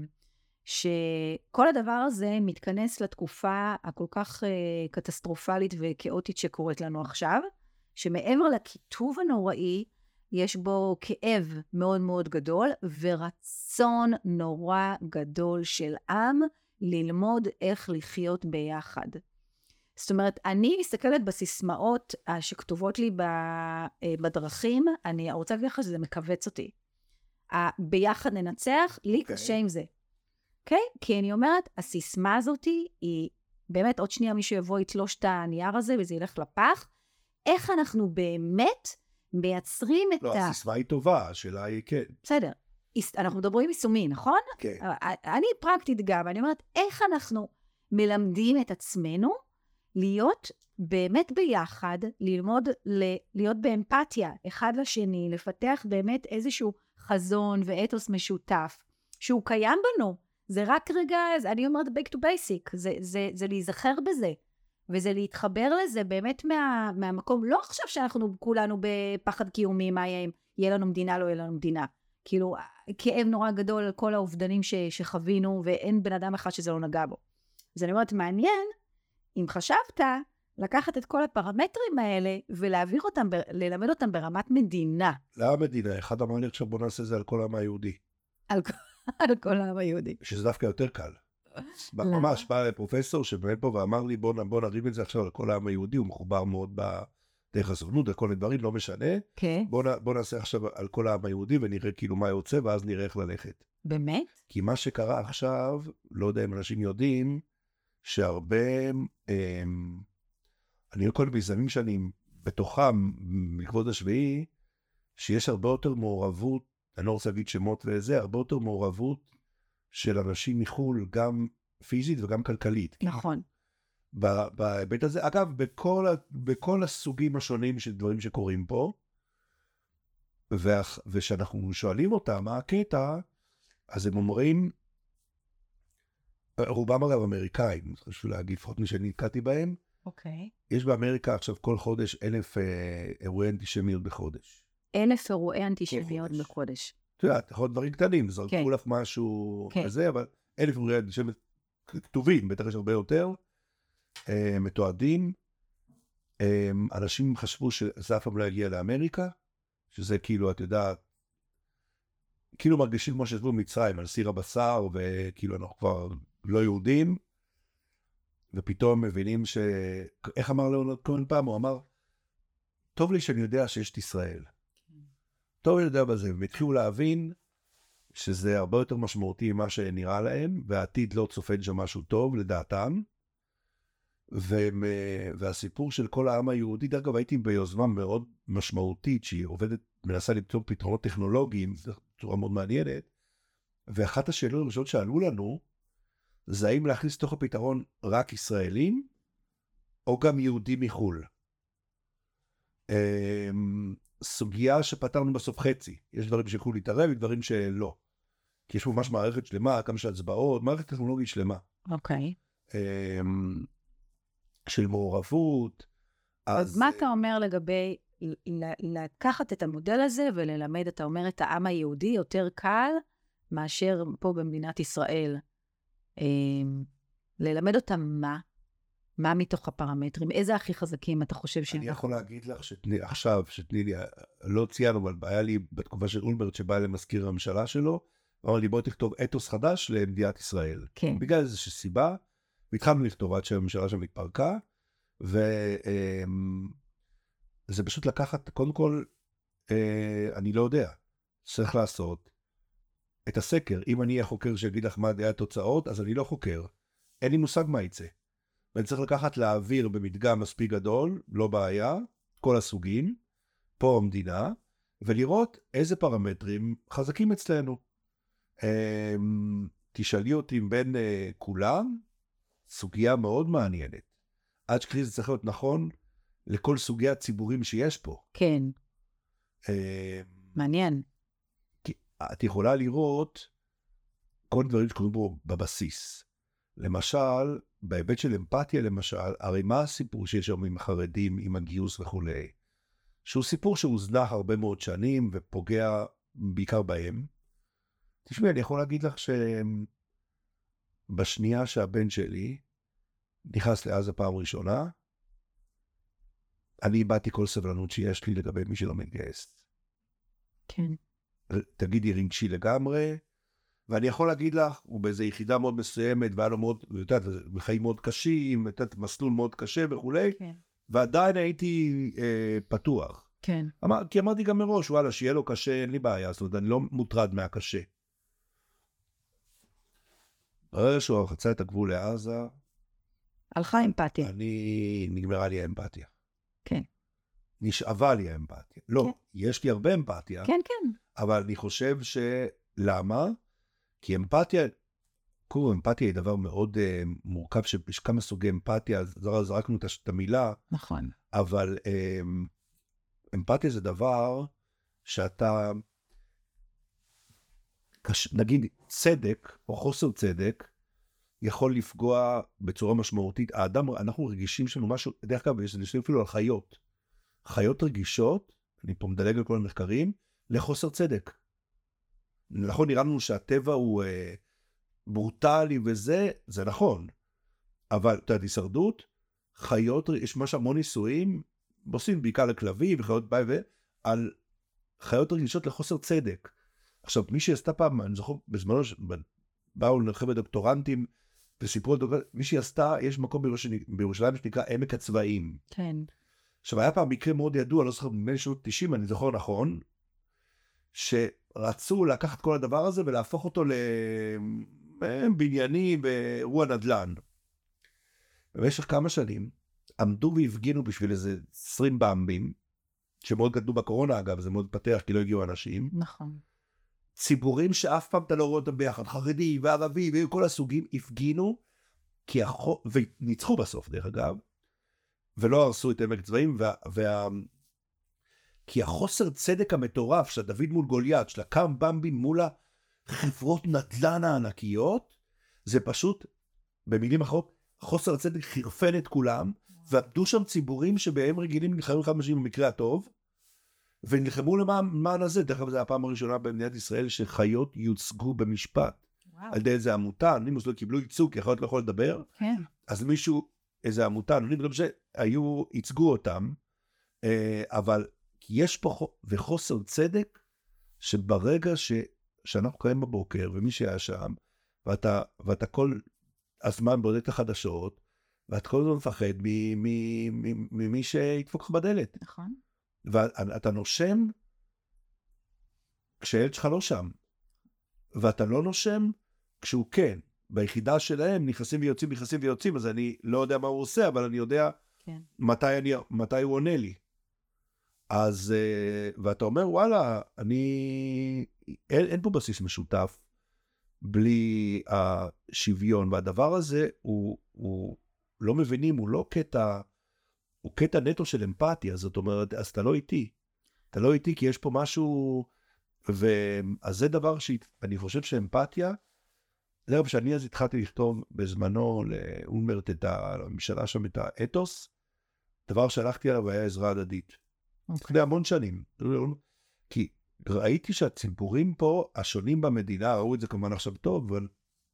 שכל הדבר הזה מתכנס לתקופה הכל כך קטסטרופלית וכאוטית שקורית לנו עכשיו, שמעבר לכיתוב הנוראי, יש בו כאב מאוד מאוד גדול, ורצון נורא גדול של עם ללמוד איך לחיות ביחד. זאת אומרת, אני מסתכלת בסיסמאות שכתובות לי בדרכים, אני רוצה להגיד לך שזה מקווץ אותי. ביחד ננצח, לי קשה עם זה. אוקיי? כי אני אומרת, הסיסמה הזאת היא באמת, עוד שנייה מישהו יבוא יתלוש את הנייר הזה, וזה ילך לפח. איך אנחנו באמת מייצרים את הסיסמה היא טובה, השאלה היא כן. בסדר. אנחנו מדברים יישומי, נכון? כן. אני פרקטית גם, אני אומרת, איך אנחנו מלמדים את עצמנו להיות באמת ביחד, ללמוד להיות באמפתיה אחד לשני, לפתח באמת איזשהו חזון ואתוס משותף, שהוא קיים בנו. זה רק רגע, אני אומרת back to basic, זה להיזכר בזה. וזה להתחבר לזה באמת מהמקום, לא עכשיו שאנחנו כולנו בפחד קיומי, מה יהיה לנו מדינה, לא יהיה לנו מדינה. כאילו, כאב נורא גדול על כל האובדנים שחווינו, ואין בן אדם אחד שזה לא נגע בו. אז אני אומרת, מעניין, אם חשבת, לקחת את כל הפרמטרים האלה, ולהעביר אותם, ללמד אותם ברמת מדינה. למה מדינה? אחד אמר לי עכשיו בוא נעשה זה על כל העם היהודי. על כל העם היהודי. שזה דווקא יותר קל. ממש בא פרופסור שבאמת פה ואמר לי בוא נריב את זה עכשיו על כל העם היהודי, הוא מחובר מאוד בדרך הסוכנות, וכל הדברים, לא משנה. כן. בוא נעשה עכשיו על כל העם היהודי ונראה כאילו מה יוצא, ואז נראה איך ללכת. באמת? כי מה שקרה עכשיו, לא יודע אם אנשים יודעים, שהרבה, אני כל מיזמים שאני בתוכם, מכבוד השביעי, שיש הרבה יותר מעורבות, אני לא רוצה להגיד שמות וזה, הרבה יותר מעורבות של אנשים מחול, גם פיזית וגם כלכלית. נכון. בהיבט הזה, אגב, בכל הסוגים השונים של דברים שקורים פה, ושאנחנו שואלים אותם מה הקטע, אז הם אומרים, רובם אגב אמריקאים, חשוב להגיד, לפחות מי שנתקעתי בהם, אוקיי. יש באמריקה עכשיו כל חודש 1,000 אירועי אנטישמיות בחודש. 1,000 אירועי אנטישמיות בחודש. אתה יודע, יכול להיות דברים קטנים, זרקו לך משהו כזה, אבל 1,000 אירועי אנטישמיות כתובים, בטח יש הרבה יותר, מתועדים. אנשים חשבו שזה אף פעם לא יגיע לאמריקה, שזה כאילו, אתה יודע, כאילו מרגישים כמו ששבו במצרים, על סיר הבשר, וכאילו אנחנו כבר לא יהודים, ופתאום מבינים איך אמר ליאונרד כהן פעם? הוא אמר, טוב לי שאני יודע שיש את ישראל. טוב לי יודע בזה, והתחילו להבין שזה הרבה יותר משמעותי ממה שנראה להם, והעתיד לא צופן שם משהו טוב לדעתם, והסיפור של כל העם היהודי, דרך אגב הייתי ביוזמה מאוד משמעותית, שהיא עובדת, מנסה למצוא פתרונות טכנולוגיים, זו צורה מאוד מעניינת, ואחת השאלות הראשונות שעלו לנו, זה האם להכניס לתוך הפתרון רק ישראלים, או גם יהודים מחול. סוגיה שפתרנו בסוף חצי. יש דברים שיכולו להתערב, ודברים שלא. כי יש ממש מערכת שלמה, כמה של הצבעות, מערכת טכנולוגית שלמה. אוקיי. של מעורבות. אז מה אתה אומר לגבי לקחת את המודל הזה וללמד, אתה אומר, את העם היהודי יותר קל מאשר פה במדינת ישראל? ללמד אותם מה מתוך הפרמטרים? איזה הכי חזקים אתה חושב ש... אני יכול להגיד לך עכשיו, שתני לי, לא ציינו, אבל היה לי בתקופה של אולמרט שבא למזכיר הממשלה שלו, אמר לי בוא תכתוב אתוס חדש למדינת ישראל. כן. בגלל איזושהי סיבה, והתחלנו לכתוב עד שהממשלה שם התפרקה, וזה פשוט לקחת, קודם כל, אני לא יודע, צריך לעשות את הסקר. אם אני אהיה חוקר שיגיד לך מה היה התוצאות, אז אני לא חוקר. אין לי מושג מה יצא. ואני צריך לקחת להעביר במדגם מספיק גדול, לא בעיה, כל הסוגים, פה המדינה, ולראות איזה פרמטרים חזקים אצלנו. תשאלי אותי בין כולם, סוגיה מאוד מעניינת. עד שכלי זה צריך להיות נכון לכל סוגי הציבורים שיש פה. כן. מעניין. את יכולה לראות כל דברים שקוראים בו בבסיס. למשל, בהיבט של אמפתיה למשל, הרי מה הסיפור שיש שם עם החרדים, עם הגיוס וכו', שהוא סיפור שהוזנח הרבה מאוד שנים ופוגע בעיקר בהם. תשמעי, אני יכול להגיד לך שבשנייה שהבן שלי נכנס לעזה פעם ראשונה, אני איבדתי כל סבלנות שיש לי לגבי מי שלא מתגייס. כן. תגידי רגשי לגמרי, ואני יכול להגיד לך, הוא באיזו יחידה מאוד מסוימת, והיה לו מאוד, יודעת, בחיים מאוד קשים, מסלול מאוד קשה וכו', כן. ועדיין הייתי פתוח. כן. כי אמרתי גם מראש, וואלה, שיהיה לו קשה, אין לי בעיה, זאת אומרת, אני לא מוטרד מהקשה. ברגע שהוא חצה את הגבול לעזה, הלכה אמפתיה. נגמרה לי האמפתיה. כן. נשאבה לי האמפתיה. לא, כן. יש לי הרבה אמפתיה. כן, כן. אבל אני חושב למה? כי אמפתיה, אמפתיה היא דבר מאוד מורכב, שיש כמה סוגי אמפתיה, זרקנו את המילה. נכון. אבל אמפתיה זה דבר שאתה, נגיד צדק או חוסר צדק, יכול לפגוע בצורה משמעותית. האדם, אנחנו רגישים שלנו משהו, דרך אגב, יש ניסויים אפילו על חיות. חיות רגישות, אני פה מדלג על כל המחקרים, לחוסר צדק. נכון, נראה לנו שהטבע הוא ברוטלי וזה, זה נכון. אבל, אתה יודע, הישרדות, חיות, יש ממש המון ניסויים, עושים בעיקר לכלבים וחיות בית על חיות רגישות לחוסר צדק. עכשיו, מי שעשתה פעם, אני זוכר, בזמנו, באו לחבר'ה דוקטורנטים, וסיפרו על דוקטורנטים, מי שעשתה, יש מקום בירושלים שנקרא עמק הצבאים. כן. עכשיו, היה פעם מקרה מאוד ידוע, לא זוכר, בין שנות 90, אני זוכר נכון, שרצו לקחת כל הדבר הזה ולהפוך אותו לבנייני באירוע נדל"ן. במשך כמה שנים, עמדו והפגינו בשביל איזה 20 במבים, שמאוד גדלו בקורונה אגב, זה מאוד פתח כי לא הגיעו אנשים. נכון. ציבורים שאף פעם אתה לא רואה אותם ביחד, חרדי וערבי וכל הסוגים, הפגינו, וניצחו בסוף דרך אגב, ולא הרסו את עמק צבאים, כי החוסר צדק המטורף של דוד מול גוליית, של הקם במבים מול החברות נדל"ן הענקיות, זה פשוט, במילים אחרות, חוסר הצדק חירפן את כולם, ועבדו שם ציבורים שבהם רגילים נלחמים אחד משהו במקרה הטוב, ונלחמו למען הזה. דרך אגב, זו הפעם הראשונה במדינת ישראל שחיות יוצגו במשפט. וואו. על ידי איזה עמותה, אנונימוס לא קיבלו ייצוג, כי החיות לא יכול לדבר. כן. אז מישהו, איזה עמותה, אנונימוס, ייצגו אותם, אבל יש פה וחוסר צדק, שברגע שאנחנו קיים בבוקר, ומי שהיה שם, ואתה כל הזמן בודק את החדשות, ואת כל הזמן מפחד ממי שידפוק לך בדלת. נכון. ואתה נושם כשהילד שלך לא שם. ואתה לא נושם כשהוא כן. ביחידה שלהם נכנסים ויוצאים, אז אני לא יודע מה הוא עושה, אבל אני יודע כן. מתי הוא עונה לי. אז, ואתה אומר, וואלה, אין פה בסיס משותף, בלי השוויון, והדבר הזה הוא לא מבינים, הוא לא קטע, הוא קטע נטו של אמפתיה, זאת אומרת, אז אתה לא איתי. אתה לא איתי כי יש פה משהו, אז זה דבר שאני חושב שאמפתיה, זה רב שאני אז התחלתי לכתוב בזמנו לאולמרט את הממשלה שם את האתוס, דבר שהלכתי עליו היה עזרה הדדית. לפני המון שנים. כי ראיתי שהציבורים פה, השונים במדינה, ראו את זה כמובן עכשיו טוב, אבל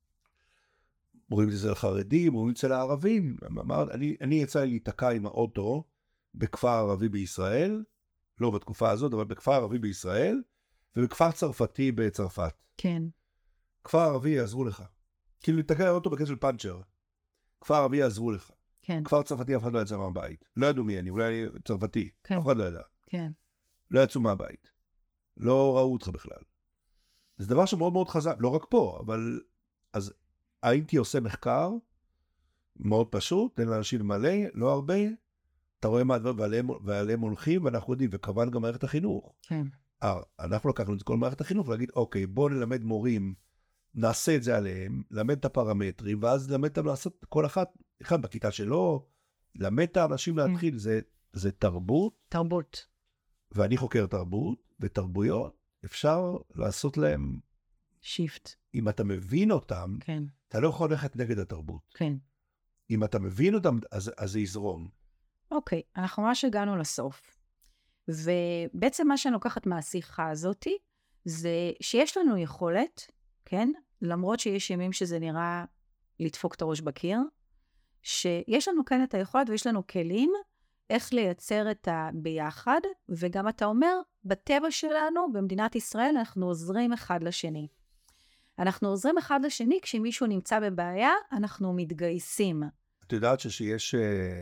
רואים את זה לחרדים, רואים את זה לערבים. אני יצא לי להתקע עם האוטו בכפר ערבי בישראל, לא בתקופה הזאת, אבל בכפר ערבי בישראל, ובכפר צרפתי בצרפת. כן. כפר ערבי יעזרו לך. כאילו להתקע עם האוטו בכס של פאנצ'ר. כפר ערבי יעזרו לך. כן. כפר צרפתי אף אחד לא יצא מהבית. לא ידעו מי אני, אולי צרפתי. כן. אף אחד לא ידע. כן. לא יצאו מהבית. לא ראו אותך בכלל. זה דבר שמאוד מאוד חזק, לא רק פה, אבל אז הייתי עושה מחקר מאוד פשוט, תן לאנשים מלא, לא הרבה, אתה רואה מה הדברים ועליהם הולכים, ואנחנו יודעים, וכמובן גם מערכת החינוך. כן. אנחנו לקחנו את כל מערכת החינוך, ולהגיד, אוקיי, בואו נלמד מורים, נעשה את זה עליהם, למד את הפרמטרים, ואז למד אותם לעשות כל אחד בכיתה שלו, למד את האנשים להתחיל, זה תרבות. תרבות. ואני חוקר תרבות, ותרבויות, אפשר לעשות להם שיפט. אם אתה מבין אותם, כן. אתה לא יכול ללכת נגד התרבות. כן. אם אתה מבין אותם, אז זה יזרום. אוקיי, אנחנו ממש הגענו לסוף. ובעצם מה שאני לוקחת מהשיחה הזאת, זה שיש לנו יכולת, כן? למרות שיש ימים שזה נראה לדפוק את הראש בקיר, שיש לנו כאן את היכולת ויש לנו כלים, איך לייצר את הביחד, וגם אתה אומר, בטבע שלנו, במדינת ישראל, אנחנו עוזרים אחד לשני. אנחנו עוזרים אחד לשני, כשמישהו נמצא בבעיה, אנחנו מתגייסים. את יודעת שיש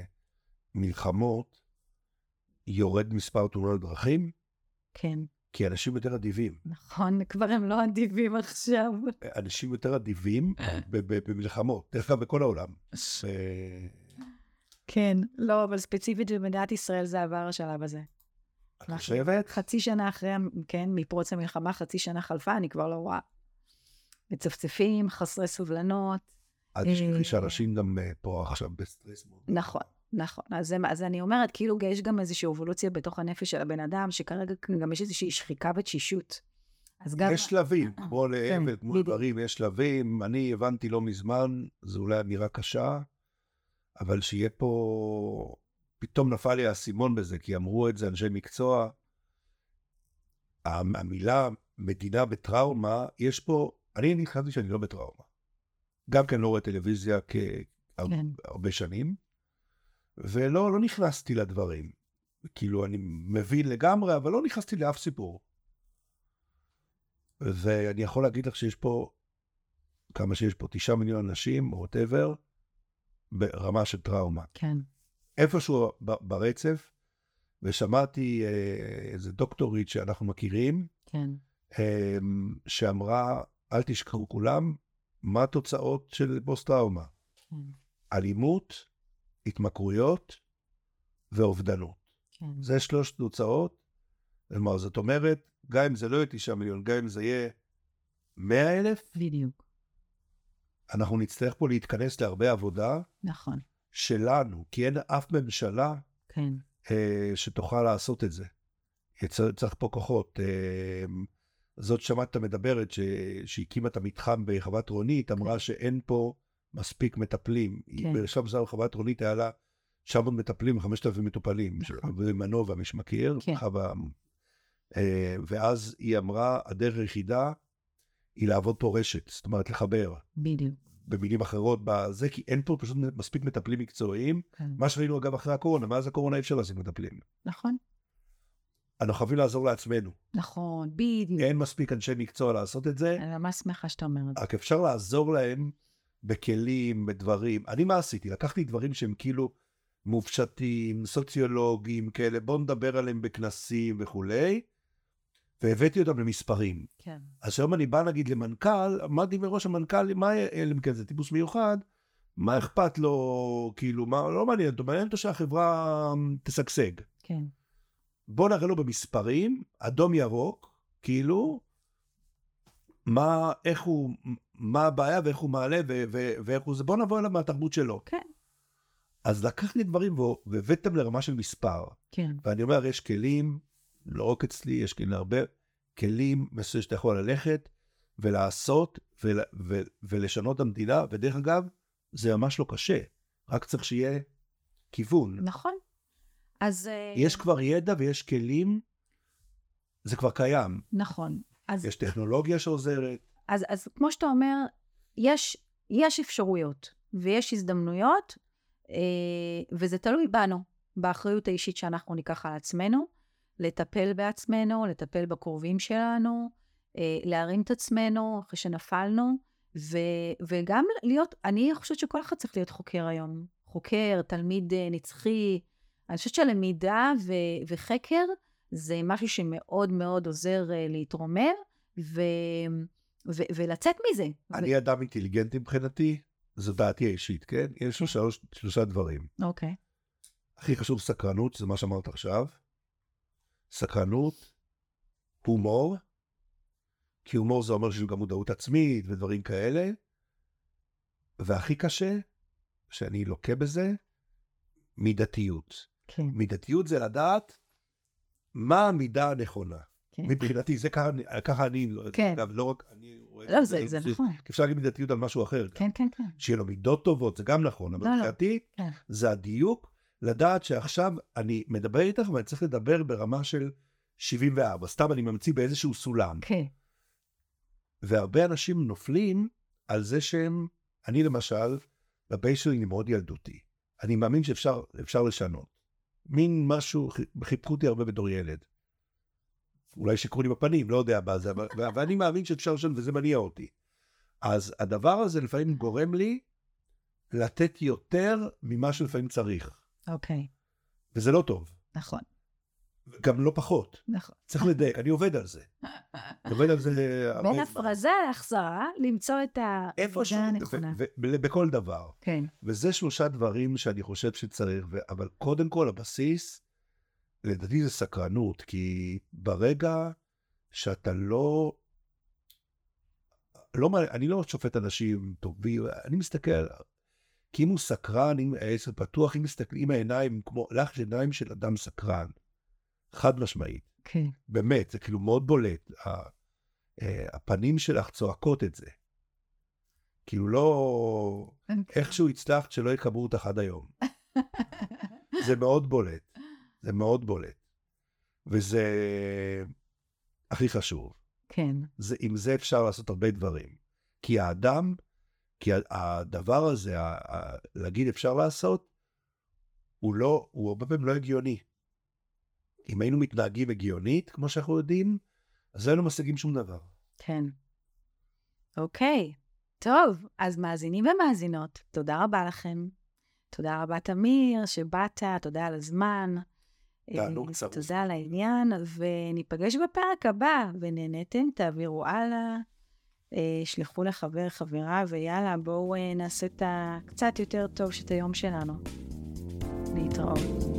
מלחמות, יורד מספר תאונות דרכים? כן. כי אנשים יותר אדיבים. נכון, כבר הם לא אדיבים עכשיו. אנשים יותר אדיבים במלחמות, דרך כלל בכל העולם. כן, לא, אבל ספציפית במדינת ישראל זה עבר השלב הזה. את חושבת? חצי שנה אחרי, כן, מפרוץ המלחמה, חצי שנה חלפה, אני כבר לא רואה. מצפצפים, חסרי סובלנות. עד שאנשים גם פה עכשיו בסטרס. נכון, נכון. אז אני אומרת, כאילו יש גם איזושהי אבולוציה בתוך הנפש של הבן אדם, שכרגע גם יש איזושהי שחיקה ותשישות. אז גם... יש שלבים, כמו לעבד, כמו דברים, יש שלבים. אני הבנתי לא מזמן, זה אולי אמירה קשה, אבל שיהיה פה... פתאום נפל לי האסימון בזה, כי אמרו את זה אנשי מקצוע. המילה מדינה בטראומה, יש פה... אני חשבתי שאני לא בטראומה. גם כן לא רואה טלוויזיה כהרבה שנים, ולא נכנסתי לדברים. כאילו, אני מבין לגמרי, אבל לא נכנסתי לאף סיפור. ואני יכול להגיד לך שיש פה, כמה שיש פה, 9 מיליון אנשים, או whatever, ברמה של טראומה. כן. איפשהו ברצף, ושמעתי איזה דוקטורית שאנחנו מכירים, כן. שאמרה, אל תשכחו כולם, מה התוצאות של פוסט-טראומה? כן. אלימות, התמכרויות ואובדנות. כן. זה 3 תוצאות. זאת אומרת, גם אם זה לא יהיה 9 מיליון, גם אם זה יהיה 100,000, בדיוק. אנחנו נצטרך פה להתכנס להרבה עבודה. נכון. שלנו, כי אין אף ממשלה כן. שתוכל לעשות את זה. צריך פה כוחות. זאת שמעת מדברת שהקימה את המתחם בחוות רונית, אמרה שאין פה מספיק מטפלים. עכשיו זה בחוות רונית היה לה 900 מטפלים, 5,000 מטופלים, ומנובה, מי שמכיר. ואז היא אמרה, הדרך היחידה היא לעבוד פה רשת, זאת אומרת לחבר. בדיוק. במילים אחרות בזה, כי אין פה פשוט מספיק מטפלים מקצועיים. מה שראינו אגב אחרי הקורונה, מאז הקורונה אי אפשר להשיג מטפלים. נכון. אנחנו חייבים לעזור לעצמנו. נכון, בדיוק. אין מספיק אנשי מקצוע לעשות את זה. אני ממש שמחה שאתה אומר את זה. רק אפשר לעזור להם בכלים, בדברים. אני מה עשיתי? לקחתי דברים שהם כאילו מופשטים, סוציולוגיים כאלה, בואו נדבר עליהם בכנסים וכולי, והבאתי אותם למספרים. כן. אז היום אני בא נגיד למנכ"ל, אמרתי מראש המנכ"ל, מה אלה מכן, זה טיפוס מיוחד, מה אכפת לו, כאילו, מה, לא מעניין אותו, מעניין אותו שהחברה תסגסג. כן. בוא נראה לו במספרים, אדום ירוק, כאילו, איך הוא, מה הבעיה ואיך הוא מעלה ואיך הוא זה, בוא נבוא אליו מהתרבות שלו. כן. אז לקחתי דברים והבאתם לרמה של מספר. כן. ואני אומר, יש כלים, לא רק אצלי, יש כלים הרבה, כלים מסוים שאתה יכול ללכת ולעשות ולשנות המדינה, ודרך אגב, זה ממש לא קשה, רק צריך שיהיה כיוון. נכון. אז... יש כבר ידע ויש כלים, זה כבר קיים. נכון. יש טכנולוגיה שעוזרת. אז כמו שאתה אומר, יש אפשרויות ויש הזדמנויות, וזה תלוי בנו, באחריות האישית שאנחנו ניקח על עצמנו, לטפל בעצמנו, לטפל בקרובים שלנו, להרים את עצמנו אחרי שנפלנו, וגם להיות, אני חושבת שכל אחד צריך להיות חוקר היום. חוקר, תלמיד נצחי. אני חושבת שלמידה וחקר זה משהו שמאוד מאוד עוזר להתרומם, ולצאת מזה. אני אדם אינטליגנטי מבחינתי, זו דעתי האישית, כן? יש לו 3 דברים. אוקיי. הכי חשוב סקרנות, זה מה שאמרת עכשיו. סקרנות, הומור, כי הומור זה אומר שיש גם מודעות עצמית ודברים כאלה, והכי קשה, שאני לוקה בזה, מידתיות. כן. מידתיות זה לדעת מה המידה הנכונה. כן. מבחינתי, זה ככה אני, כן. אגב, לא רק אני רואה... לא, זה נכון. אפשר להגיד מידתיות על משהו אחר. כן, כן, כן. שיהיה לו מידות טובות, זה גם נכון, אבל מבחינתי, זה הדיוק, לדעת שעכשיו אני מדבר איתך, ואני צריך לדבר ברמה של 74, סתם אני ממציא באיזשהו סולם. כן. והרבה אנשים נופלים על זה שהם, אני למשל, בבייס שלי אני מאוד ילדותי. אני מאמין שאפשר לשנות. מין משהו, חיפכו אותי הרבה בתור ילד. אולי שקרו לי בפנים, לא יודע מה זה, ואני מאמין שאפשר לשנות, וזה מניע אותי. אז הדבר הזה לפעמים גורם לי לתת יותר ממה שלפעמים צריך. אוקיי. וזה לא טוב. נכון. גם לא פחות. נכון. צריך לדייק, אני עובד על זה. עובד על זה... בין הפרזה להחזרה, למצוא את העבודה הנכונה. בכל דבר. כן. וזה 3 דברים שאני חושב שצריך, אבל קודם כל הבסיס, לדעתי זה סקרנות, כי ברגע שאתה לא... אני לא שופט אנשים טובים, אני מסתכל, כי אם הוא סקרן, אם העסק פתוח, אם מסתכלים העיניים, כמו לך עיניים של אדם סקרן, חד משמעית. כן. באמת, זה כאילו מאוד בולט. הפנים שלך צועקות את זה. כאילו לא... איכשהו הצלחת שלא יקברו אותך עד היום. זה מאוד בולט. זה מאוד בולט. וזה הכי חשוב. כן. עם זה אפשר לעשות הרבה דברים. כי הדבר הזה, להגיד אפשר לעשות, הוא הרבה פעמים לא הגיוני. אם היינו מתנהגים הגיונית, כמו שאנחנו יודעים, אז לא היינו משיגים שום דבר. כן. אוקיי. טוב, אז מאזינים ומאזינות, תודה רבה לכם. תודה רבה תמיר שבאת, תודה על הזמן. תענוג צרוף. תודה על העניין, וניפגש בפרק הבא, ונהנתם, תעבירו הלאה, שלחו לחבר, חברה, ויאללה, בואו נעשה את קצת יותר טוב שאת היום שלנו. להתראות.